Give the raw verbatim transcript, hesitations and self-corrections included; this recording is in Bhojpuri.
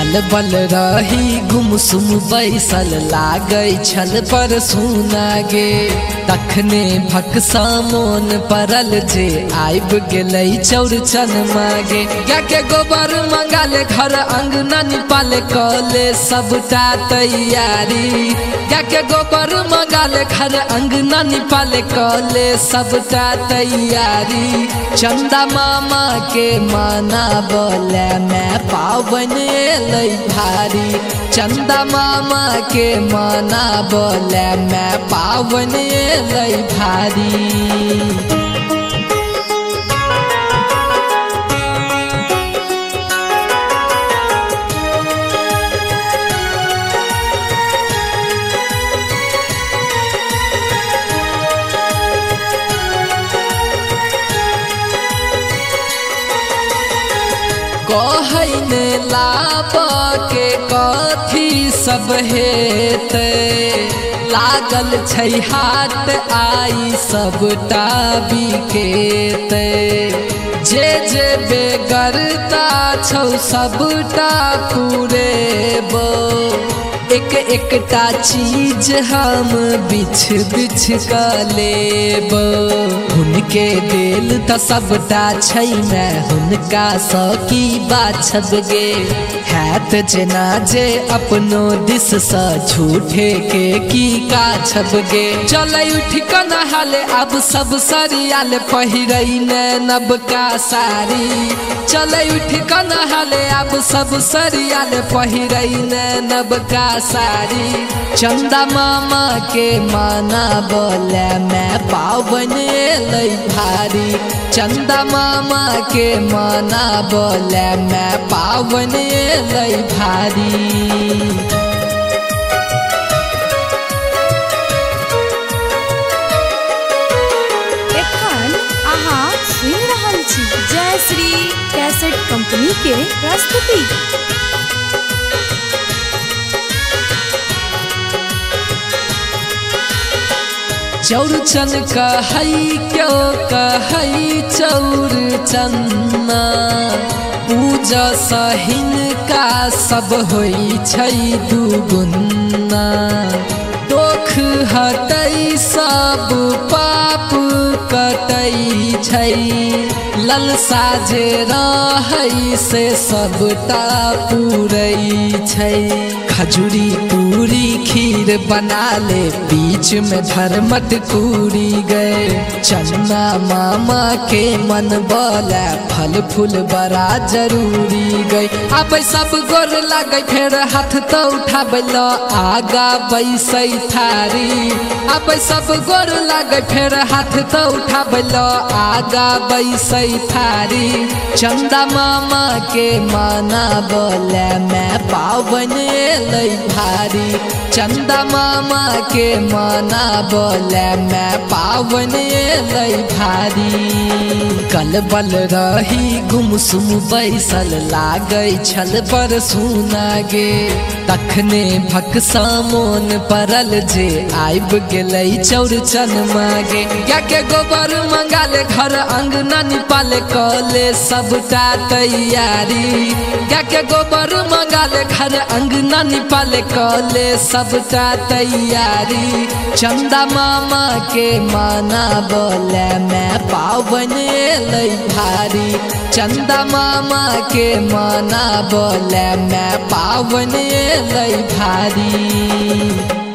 कल बल रही गुमसुम बैसल लागै छल पर सुना गे तखने भक्सा मोन परल जे आबि गेलै चौरचन मागे क्या के गोबर मंगाले घर अंगना निपाले कले सबटा तैयारी क्या के गोबर मंगाले घर अंगना निपाले कले सबटा तैयारी चंदा मामा के माना बोले मैं पावन एलै भारी चंदा मामा के माना बोले मैं पावन एलै भारी। कहने लाब के कथी सब हेतै लागल छै हाट आई सबटा बिकेतै जे जे बेगरता छौ सबटा पुरेबो एक एकटा चीज हम बिछ बिछ क लेब हुनके देल त सबटा छै मैं हुनका स की बाछब गे हैत जेना जे अपनो दिस स झूठे के की काछब गे चलै उठ क नहाले अब सब सरियाले पहिरै ने नबका साड़ी चलै उठ क नहाले अब सब सरियाले पहिरै ने नबका साड़ी चंदा मामा के माना बोले मैं पावन एलै भारी चंदा मामा के माना बोले मैं पावन एलै भारी। जय श्री कैसेट कंपनी के प्रस्तुति चौरचन कहै क्यों कहै चौरचन्ना पूजा सहिन का सब होइ छै दुगुन्ना दोख हटै सब पाप कटै छै ललसा जे रहै से सबटा पूरै छै खजूरी पूरी खीर बना ले बीच में धर्मत कूरी गए चन्ना मामा के मन बोले फल फूल बड़ा जरूरी गई अब सब गोर लगे फेर हाथ तो उठाबै लो आगा बैसै थारी अब सब गोर लगे फेर हाथ तो उठाबै लो आगा बैसै थारी चंदा मामा के माना बोले मैं पावन एलै भारी चंदा मामा के माना बोले मैं पावन एलै भारी कल बल रही गुमसुम बैसल लागै छल पर सुना गे तखने भक्सा मोन परल जे आबि गेलै चौरचन मागे क्या के गोबर मंगाले घर अंगना निपाले कले सबटा तैयारी क्या के गोबर मंगाले घर अंगना निपाले कले सबटा तैयारी चंदा मामा के माना बोले मैं पावन एलै भारी चंदा मामा के माना बोले मैं पावन एलै भारी।